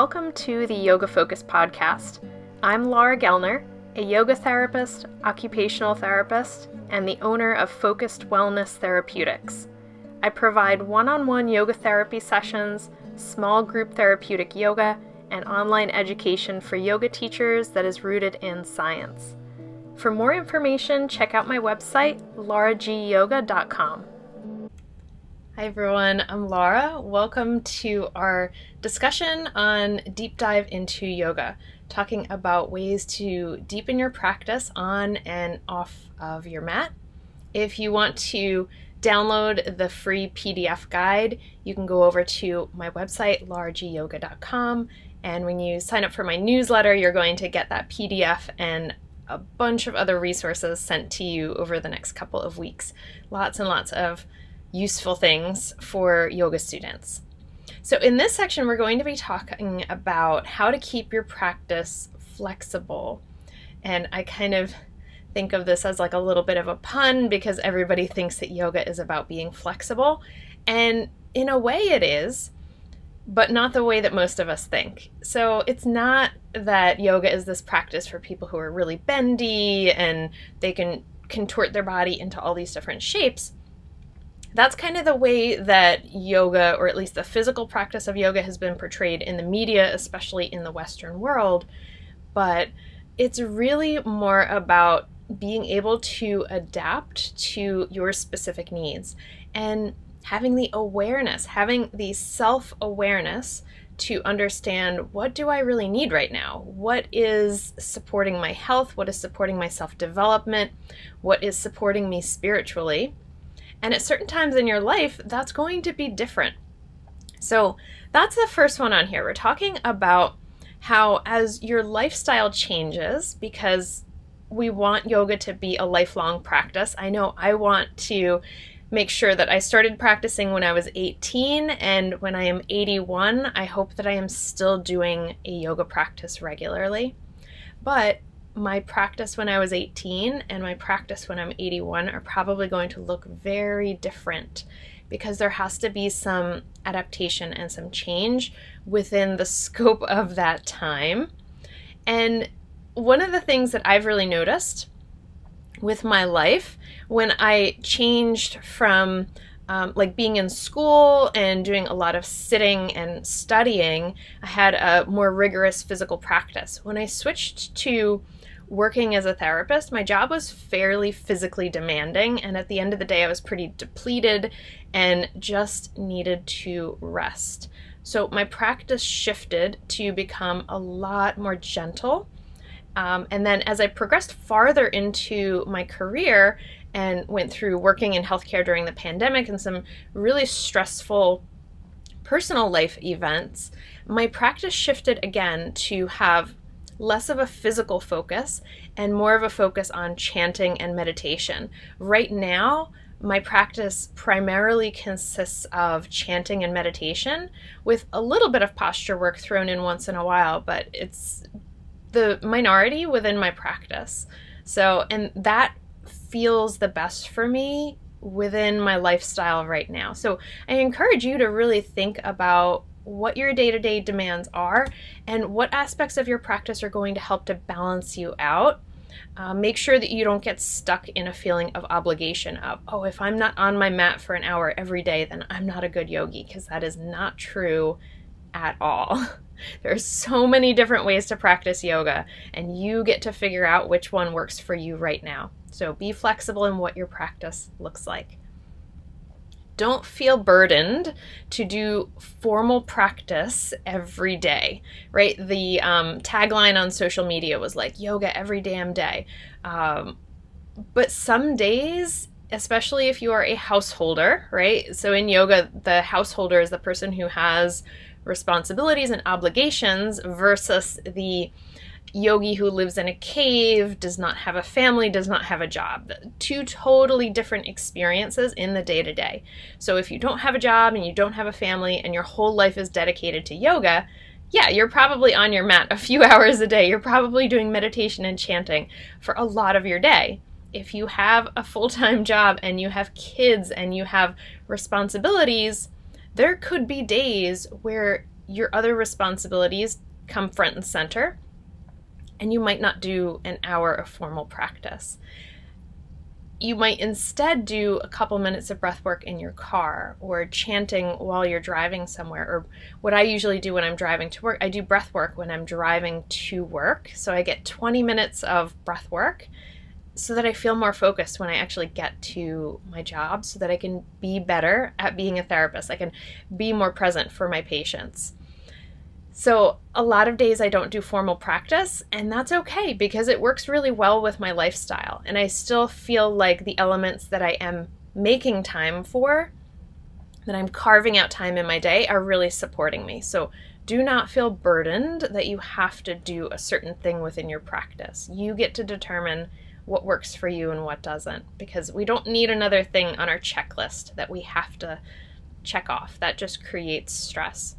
Welcome to the Yoga Focus podcast. I'm Laura Gellner, a yoga therapist, occupational therapist, and the owner of Focused Wellness Therapeutics. I provide one-on-one yoga therapy sessions, small group therapeutic yoga, and online education for yoga teachers that is rooted in science. For more information, check out my website, lauragyoga.com. Hi everyone, I'm Laura. Welcome to our discussion on Deep Dive into Yoga, talking about ways to deepen your practice on and off of your mat. If you want to download the free PDF guide, you can go over to my website, lauragyoga.com, and when you sign up for my newsletter, you're going to get that PDF and a bunch of other resources sent to you over the next couple of weeks. Lots and lots of useful things for yoga students. So in this section, we're going to be talking about how to keep your practice flexible. And I kind of think of this as like a little bit of a pun because everybody thinks that yoga is about being flexible. And in a way it is, but not the way that most of us think. So it's not that yoga is this practice for people who are really bendy and they can contort their body into all these different shapes. That's kind of the way that yoga, or at least the physical practice of yoga, has been portrayed in the media, especially in the Western world. But it's really more about being able to adapt to your specific needs and having the awareness, having the self-awareness to understand, what do I really need right now? What is supporting my health? What is supporting my self-development? What is supporting me spiritually? And at certain times in your life, that's going to be different. So that's the first one on here. We're talking about how as your lifestyle changes, because we want yoga to be a lifelong practice. I know I want to make sure that I started practicing when I was 18, and when I am 81, I hope that I am still doing a yoga practice regularly. But my practice when I was 18 and my practice when I'm 81 are probably going to look very different because there has to be some adaptation and some change within the scope of that time. And one of the things that I've really noticed with my life when I changed from like being in school and doing a lot of sitting and studying, I had a more rigorous physical practice. When I switched to working as a therapist, my job was fairly physically demanding, and at the end of the day, I was pretty depleted and just needed to rest. So my practice shifted to become a lot more gentle. And then as I progressed farther into my career and went through working in healthcare during the pandemic and some really stressful personal life events, my practice shifted again to have less of a physical focus and more of a focus on chanting and meditation. Right now, my practice primarily consists of chanting and meditation with a little bit of posture work thrown in once in a while, but it's the minority within my practice. So, and that feels the best for me within my lifestyle right now. So I encourage you to really think about what your day-to-day demands are and what aspects of your practice are going to help to balance you out. Make sure that you don't get stuck in a feeling of obligation of, oh, if I'm not on my mat for an hour every day, then I'm not a good yogi, because that is not true at all. There are so many different ways to practice yoga, and you get to figure out which one works for you right now. So be flexible in what your practice looks like. Don't feel burdened to do formal practice every day, right? The tagline on social media was like, yoga every damn day. But some days, especially if you are a householder, right? So in yoga, the householder is the person who has responsibilities and obligations versus the yogi who lives in a cave, does not have a family, does not have a job. Two totally different experiences in the day-to-day. So if you don't have a job and you don't have a family and your whole life is dedicated to yoga, yeah, you're probably on your mat a few hours a day. You're probably doing meditation and chanting for a lot of your day. If you have a full-time job and you have kids and you have responsibilities, there could be days where your other responsibilities come front and center, and you might not do an hour of formal practice. You might instead do a couple minutes of breath work in your car, or chanting while you're driving somewhere. Or what I usually do when I'm driving to work, I do breath work when I'm driving to work. So I get 20 minutes of breath work so that I feel more focused when I actually get to my job, so that I can be better at being a therapist. I can be more present for my patients. So a lot of days I don't do formal practice, and that's okay because it works really well with my lifestyle. And I still feel like the elements that I am making time for, that I'm carving out time in my day, are really supporting me. So do not feel burdened that you have to do a certain thing within your practice. You get to determine what works for you and what doesn't, because we don't need another thing on our checklist that we have to check off. That just creates stress.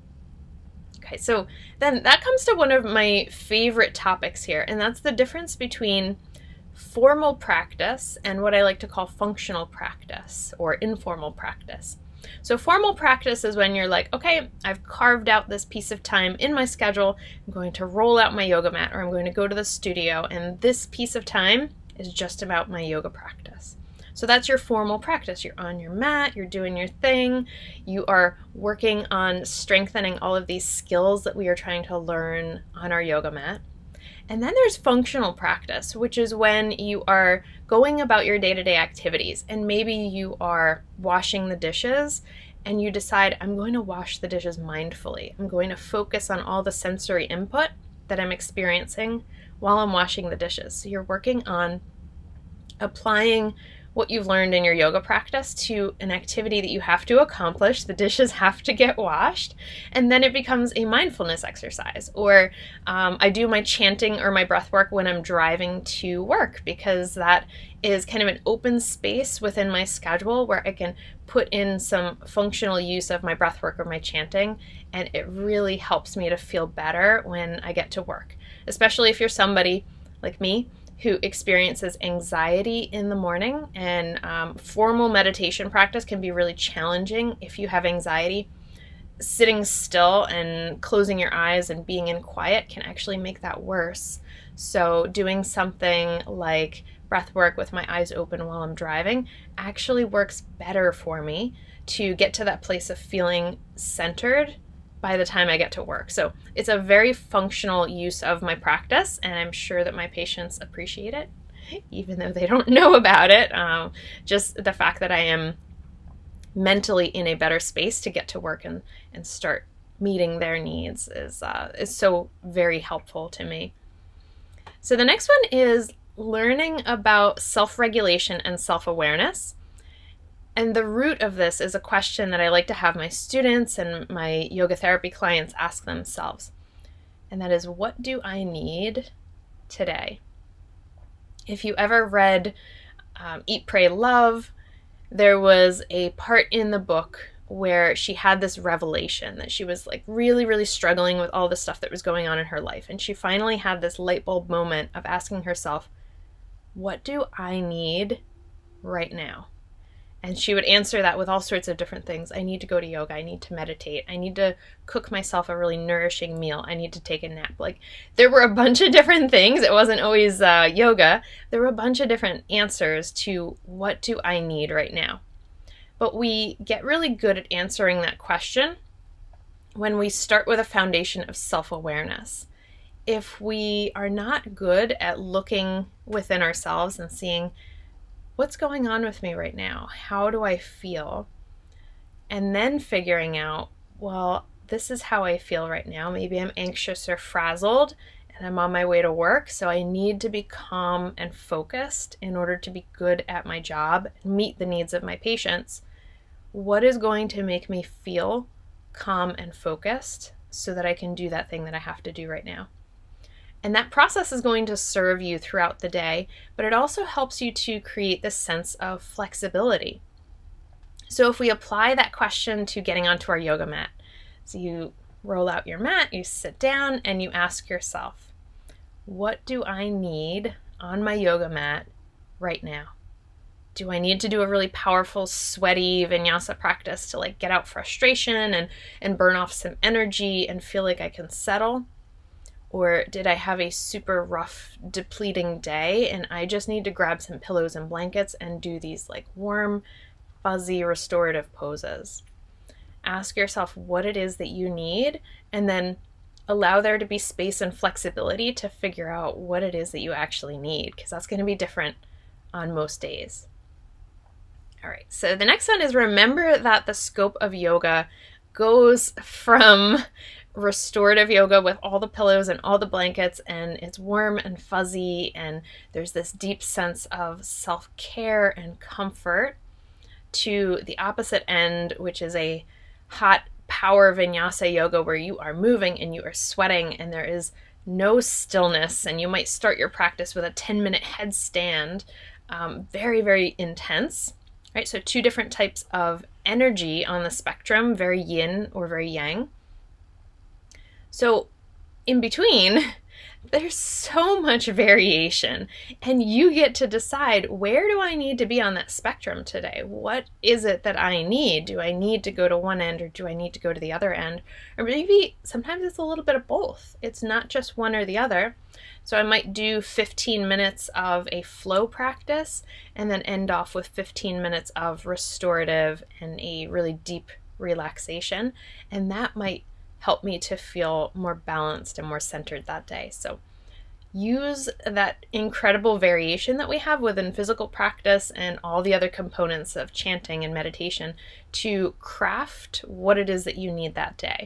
Okay, so then that comes to one of my favorite topics here, and that's the difference between formal practice and what I like to call functional practice or informal practice. So formal practice is when you're like, okay, I've carved out this piece of time in my schedule. I'm going to roll out my yoga mat, or I'm going to go to the studio, and this piece of time is just about my yoga practice. So that's your formal practice. You're on your mat, you're doing your thing, you are working on strengthening all of these skills that we are trying to learn on our yoga mat. And then there's functional practice, which is when you are going about your day-to-day activities, and maybe you are washing the dishes and you decide, I'm going to wash the dishes mindfully. I'm going to focus on all the sensory input that I'm experiencing while I'm washing the dishes. So you're working on applying what you've learned in your yoga practice to an activity that you have to accomplish. The dishes have to get washed, and then it becomes a mindfulness exercise. Or I do my chanting or my breath work when I'm driving to work, because that is kind of an open space within my schedule where I can put in some functional use of my breath work or my chanting, and it really helps me to feel better when I get to work, especially if you're somebody like me who experiences anxiety in the morning, and formal meditation practice can be really challenging if you have anxiety. Sitting still and closing your eyes and being in quiet can actually make that worse. So doing something like breath work with my eyes open while I'm driving actually works better for me to get to that place of feeling centered by the time I get to work. So it's a very functional use of my practice, and I'm sure that my patients appreciate it, even though they don't know about it. Just the fact that I am mentally in a better space to get to work and start meeting their needs is so very helpful to me. So the next one is learning about self-regulation and self-awareness. And the root of this is a question that I like to have my students and my yoga therapy clients ask themselves. And that is, what do I need today? If you ever read Eat, Pray, Love, there was a part in the book where she had this revelation that she was like really, really struggling with all the stuff that was going on in her life. And she finally had this light bulb moment of asking herself, what do I need right now? And she would answer that with all sorts of different things. I need to go to yoga. I need to meditate. I need to cook myself a really nourishing meal. I need to take a nap. Like, there were a bunch of different things. It wasn't always yoga. There were a bunch of different answers to what do I need right now. But we get really good at answering that question when we start with a foundation of self-awareness. If we are not good at looking within ourselves and seeing, what's going on with me right now? How do I feel? And then figuring out, well, this is how I feel right now. Maybe I'm anxious or frazzled and I'm on my way to work, so I need to be calm and focused in order to be good at my job and meet the needs of my patients. What is going to make me feel calm and focused so that I can do that thing that I have to do right now? And that process is going to serve you throughout the day, but it also helps you to create this sense of flexibility. So if we apply that question to getting onto our yoga mat, so you roll out your mat, you sit down, and you ask yourself, what do I need on my yoga mat right now? Do I need to do a really powerful, sweaty vinyasa practice to like get out frustration and burn off some energy and feel like I can settle? Or did I have a super rough, depleting day and I just need to grab some pillows and blankets and do these like warm, fuzzy, restorative poses? Ask yourself what it is that you need, and then allow there to be space and flexibility to figure out what it is that you actually need, because that's going to be different on most days. All right, so the next one is remember that the scope of yoga goes from restorative yoga with all the pillows and all the blankets, and it's warm and fuzzy, and there's this deep sense of self-care and comfort, to the opposite end, which is a hot power vinyasa yoga where you are moving and you are sweating and there is no stillness, and you might start your practice with a 10-minute headstand. Very, very intense, right? So two different types of energy on the spectrum, very yin or very yang. So in between, there's so much variation, and you get to decide, where do I need to be on that spectrum today? What is it that I need? Do I need to go to one end, or do I need to go to the other end? Or maybe sometimes it's a little bit of both. It's not just one or the other. So I might do 15 minutes of a flow practice and then end off with 15 minutes of restorative and a really deep relaxation. And that might help me to feel more balanced and more centered that day. So use that incredible variation that we have within physical practice and all the other components of chanting and meditation to craft what it is that you need that day.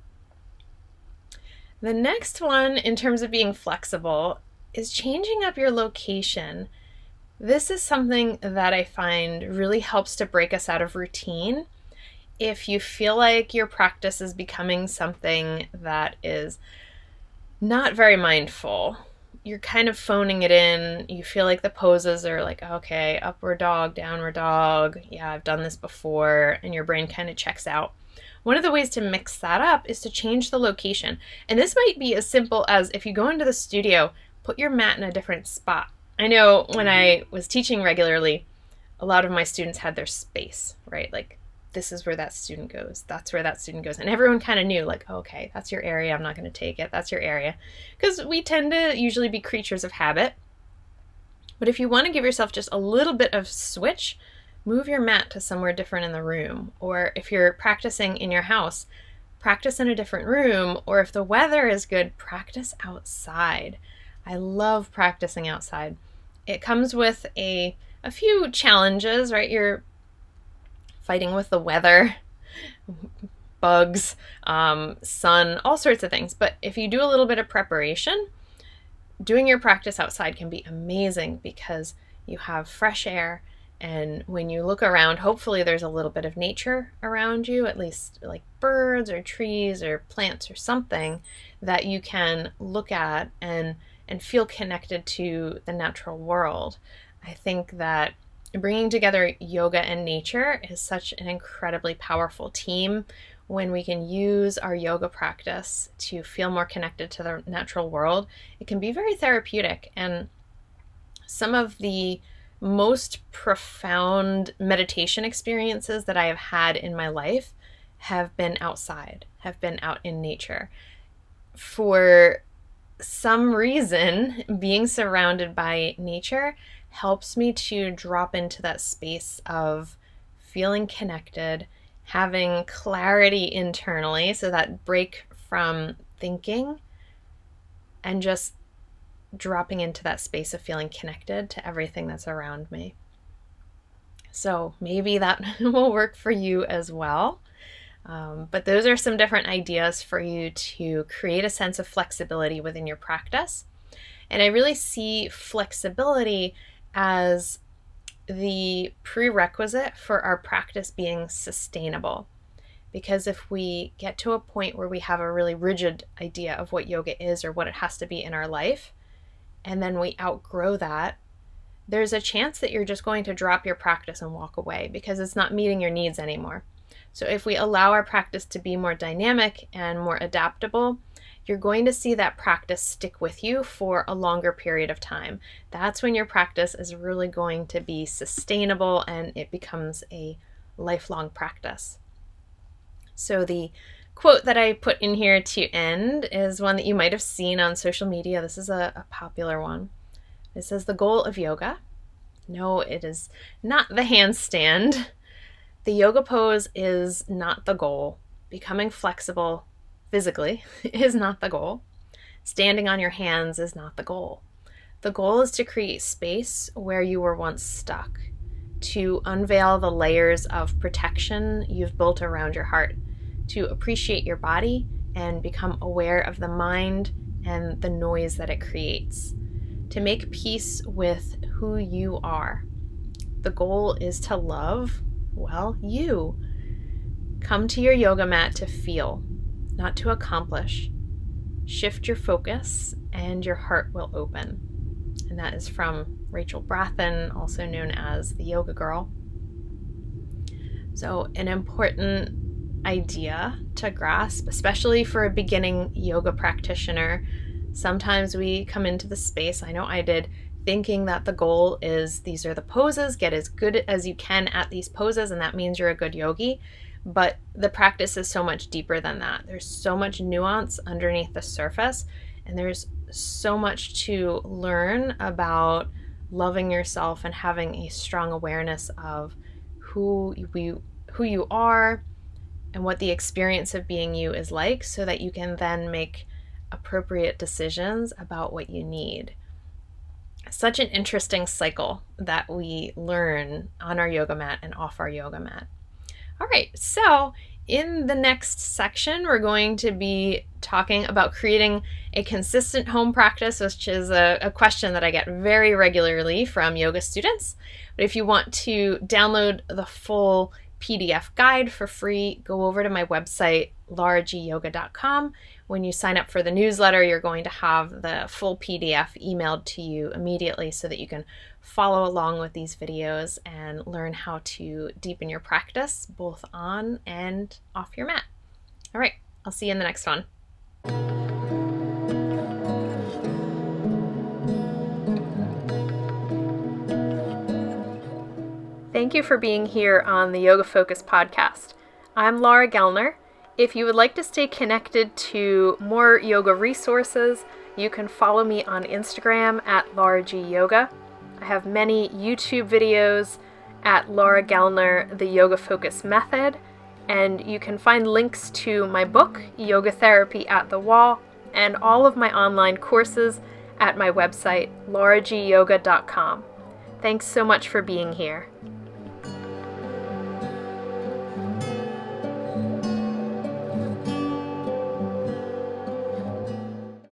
The next one, in terms of being flexible, is changing up your location. This is something that I find really helps to break us out of routine. If you feel like your practice is becoming something that is not very mindful, you're kind of phoning it in, you feel like the poses are like, okay, upward dog, downward dog, yeah, I've done this before, and your brain kind of checks out. One of the ways to mix that up is to change the location. And this might be as simple as, if you go into the studio, put your mat in a different spot. I know when I was teaching regularly, a lot of my students had their space, right? Like, this is where that student goes. That's where that student goes. And everyone kind of knew, like, okay, that's your area. I'm not going to take it. That's your area. Because we tend to usually be creatures of habit. But if you want to give yourself just a little bit of switch, move your mat to somewhere different in the room. Or if you're practicing in your house, practice in a different room. Or if the weather is good, practice outside. I love practicing outside. It comes with a few challenges, right? You're fighting with the weather, bugs, sun, all sorts of things. But if you do a little bit of preparation, doing your practice outside can be amazing because you have fresh air. And when you look around, hopefully there's a little bit of nature around you, at least like birds or trees or plants or something that you can look at and feel connected to the natural world. I think that bringing together yoga and nature is such an incredibly powerful team when we can use our yoga practice to feel more connected to the natural world. It can be very therapeutic, and some of the most profound meditation experiences that I have had in my life have been outside, have been out in nature. For some reason, being surrounded by nature helps me to drop into that space of feeling connected, having clarity internally, so that break from thinking and just dropping into that space of feeling connected to everything that's around me. So maybe that will work for you as well. But those are some different ideas for you to create a sense of flexibility within your practice. And I really see flexibility as the prerequisite for our practice being sustainable. Because if we get to a point where we have a really rigid idea of what yoga is or what it has to be in our life, and then we outgrow that, there's a chance that you're just going to drop your practice and walk away because it's not meeting your needs anymore. So if we allow our practice to be more dynamic and more adaptable, you're going to see that practice stick with you for a longer period of time. That's when your practice is really going to be sustainable and it becomes a lifelong practice. So the quote that I put in here to end is one that you might have seen on social media. This is a popular one. It says, "The goal of yoga." No, it is not the handstand. The yoga pose is not the goal. Becoming flexible physically is not the goal. Standing on your hands is not the goal. The goal is to create space where you were once stuck, to unveil the layers of protection you've built around your heart, to appreciate your body and become aware of the mind and the noise that it creates, to make peace with who you are. The goal is to love, well, you. Come to your yoga mat to feel, not to accomplish. Shift your focus and your heart will open. And that is from Rachel Brathen, also known as the Yoga Girl. So an important idea to grasp, especially for a beginning yoga practitioner. Sometimes we come into the space, I know I did, thinking that the goal is these are the poses, get as good as you can at these poses, and that means you're a good yogi. But the practice is so much deeper than that. There's so much nuance underneath the surface, and there's so much to learn about loving yourself and having a strong awareness of who you are and what the experience of being you is like, so that you can then make appropriate decisions about what you need. Such an interesting cycle that we learn on our yoga mat and off our yoga mat. All right, so in the next section, we're going to be talking about creating a consistent home practice, which is a question that I get very regularly from yoga students. But if you want to download the full PDF guide for free, go over to my website, lauragyoga.com. When you sign up for the newsletter, you're going to have the full PDF emailed to you immediately so that you can follow along with these videos and learn how to deepen your practice both on and off your mat. All right, I'll see you in the next one. Thank you for being here on the Yoga Focus podcast. I'm Laura Gellner. If you would like to stay connected to more yoga resources, you can follow me on Instagram at Laura G Yoga. I have many YouTube videos at Laura Gellner, The Yoga Focus Method, and you can find links to my book, Yoga Therapy at the Wall, and all of my online courses at my website, lauragyoga.com. Thanks so much for being here.